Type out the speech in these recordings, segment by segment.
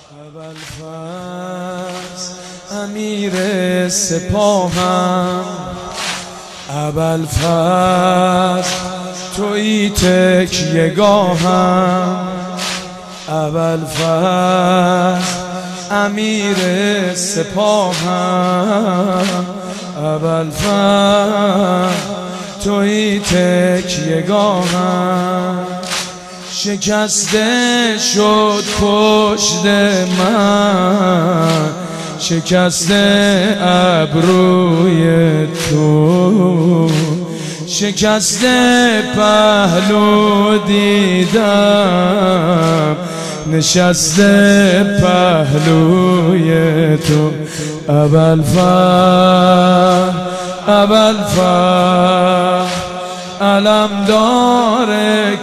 ابوالفضل امیر سپاهم، ابوالفضل تویی تکیه‌گاهم، ابوالفضل امیر سپاهم، ابوالفضل تویی تکیه‌گاهم. شکسته شد پشت من، شکسته ابروی تو، شکسته پهلو دیدم، نشسته پهلوی تو. ابوالفضل ابوالفضل علمدار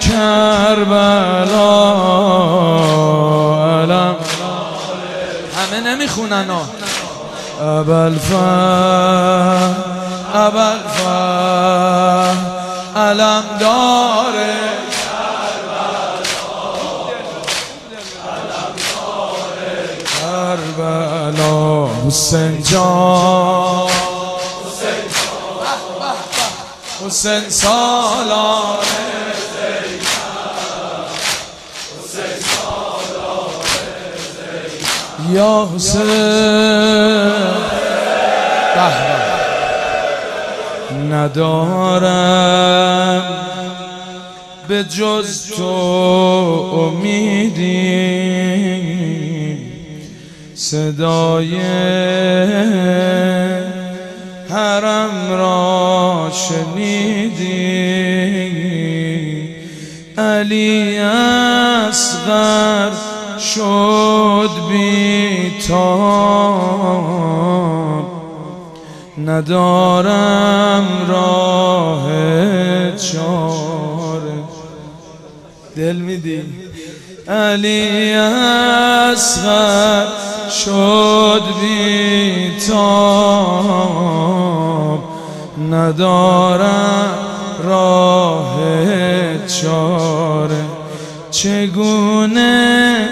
کربلا، علم همه نمیخونن ها. ابوالفضل ابوالفضل علمدار کربلا، حسین جان حسین سالار حسین سالار یا حسین. ندارم به جز تو امیدی، صدای حرم را شنیدی، علی اصغر شد بی تاب، ندارم راه چاره. دل میدی؟ علی اصغر شد بی تاب، ندارم راه چاره. چگونه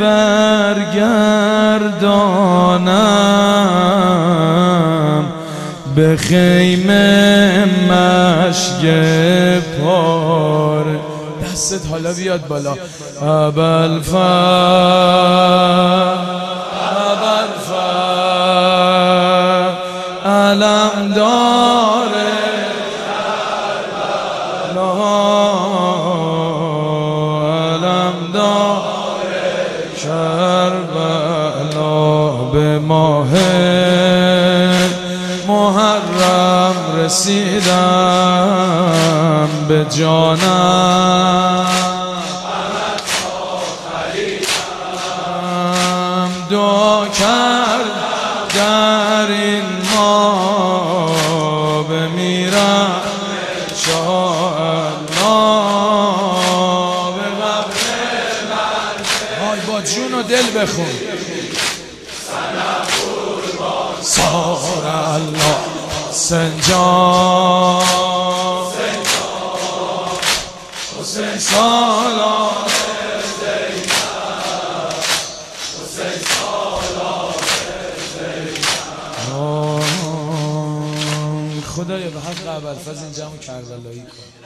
برگردانم به خیمه مشک پاره؟ دستت حالا بیاد بالا. ابوالفضل ابوالفضل علمدار کربلا، علمدار کربلا. به ماه محرم رسیدم، به جانم دعا کرد در این ماه، بمیرم انشاءالله به قبر من. های با جون و دل بخون. سار الله سنجان حسین سالار حسین سالار. خدایا به حق ابوالفضل این جمع کربلایی کن.